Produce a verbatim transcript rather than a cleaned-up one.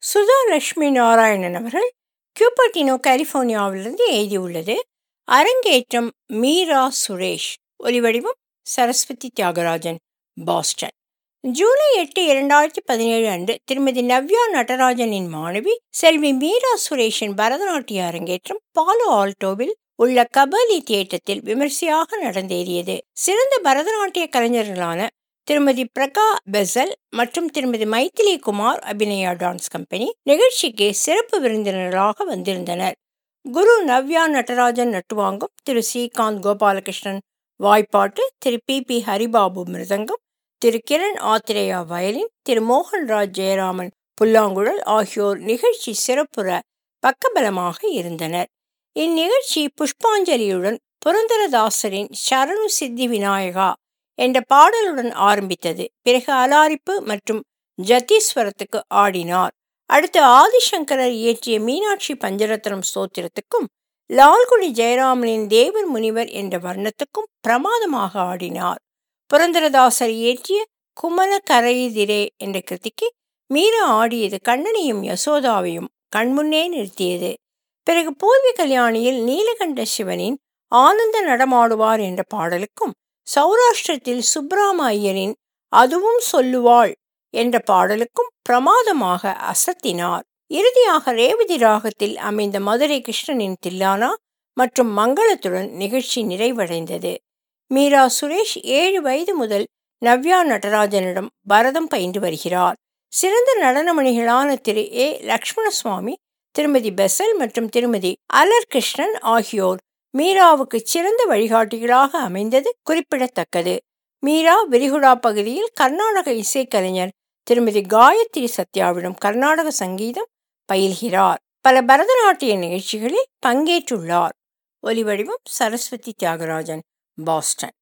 சுதா லட்சுமி நாராயணன் அவர்கள் கியூபர்டினோ கலிஃபோர்னியாவிலிருந்து எழுதியுள்ளது. அரங்கேற்றம் மீரா சுரேஷ். ஒலிவடிவம் சரஸ்வதி தியாகராஜன், பாஸ்டன். ஜூலை எட்டு இரண்டாயிரத்தி பதினேழு அன்று திருமதி நவ்யா நடராஜனின் மாணவி செல்வி மீரா சுரேஷின் பரதநாட்டிய அரங்கேற்றம் பாலோ ஆல்டோவில் உள்ள கபாலி தியேட்டத்தில் விமர்சையாக நடந்தேறியது. சிறந்த பரதநாட்டிய கலைஞர்களான திருமதி பிரகா பெசல் மற்றும் திருமதி மைத்திலி குமார் அபிநயா டான்ஸ் கம்பெனி நிகழ்ச்சிக்கு சிறப்பு விருந்தினர்களாக வந்திருந்தனர். குரு நவ்யா நடராஜன் நட்டுவாங்கம், திரு ஸ்ரீகாந்த் கோபாலகிருஷ்ணன் வாய்ப்பாட்டு, திரு பி பி ஹரிபாபு மிருதங்கம், திரு கிரண் ஆத்திரேயா வயலின், திரு மோகன்ராஜ் ஜெயராமன் புல்லாங்குழல் ஆகியோர் நிகழ்ச்சி சிறப்புற பக்கபலமாக இருந்தனர். இந்நிகழ்ச்சி புஷ்பாஞ்சலியுடன் புரந்தரதாசரின் சரணு சித்தி விநாயகா என்ற பாடலுடன் ஆரம்பித்தது. பிறகு அலாரிப்பு மற்றும் ஜத்தீஸ்வரத்துக்கு ஆடினார். அடுத்து ஆதிசங்கரர் இயற்றிய மீனாட்சி பஞ்சரத்னம் ஸ்தோத்திரத்துக்கும் லால்குடி ஜெயராமனின் தேவர் முனிவர் என்ற வர்ணத்துக்கும் பிரமாதமாக ஆடினார். புரந்தரதாசர் இயற்றிய குமல கரையுதிரே என்ற கிருதிக்கு மீரா ஆடியது கண்ணனையும் யசோதாவையும் கண்முன்னே நிறுத்தியது. பிறகு பூர்வி கல்யாணியில் நீலகண்ட சிவனின் ஆனந்த நடமாடுவார் என்ற பாடலுக்கும் சௌராஷ்டிரத்தில் சுப்ராம ஐயரின் அதுவும் சொல்லுவாள் என்ற பாடலுக்கும் பிரமாதமாக அசத்தினார். இறுதியாக ரேவதி ராகத்தில் அமைந்த மதுரை கிருஷ்ணனின் தில்லானா மற்றும் மங்களத்துடன் நிகழ்ச்சி நிறைவடைந்தது. மீரா சுரேஷ் ஏழு வயது முதல் நவ்யா நடராஜனிடம் பரதம் பயின்று வருகிறார். சிறந்த நடனமணிகளான திரு ஏ லக்ஷ்மணசுவாமி, திருமதி பெசல் மற்றும் திருமதி அலர் கிருஷ்ணன் ஆகியோர் மீராவுக்கு சிறந்த வழிகாட்டிகளாக அமைந்தது குறிப்பிடத்தக்கது. மீரா விரிகுடா பகுதியில் கர்நாடக இசைக்கலைஞர் திருமதி காயத்ரி சத்யாவிடம் கர்நாடக சங்கீதம் பயில்கிறார். பல பரதநாட்டிய நிகழ்ச்சிகளில் பங்கேற்றுள்ளார். ஒலிவடிவம் சரஸ்வதி தியாகராஜன், பாஸ்டன்.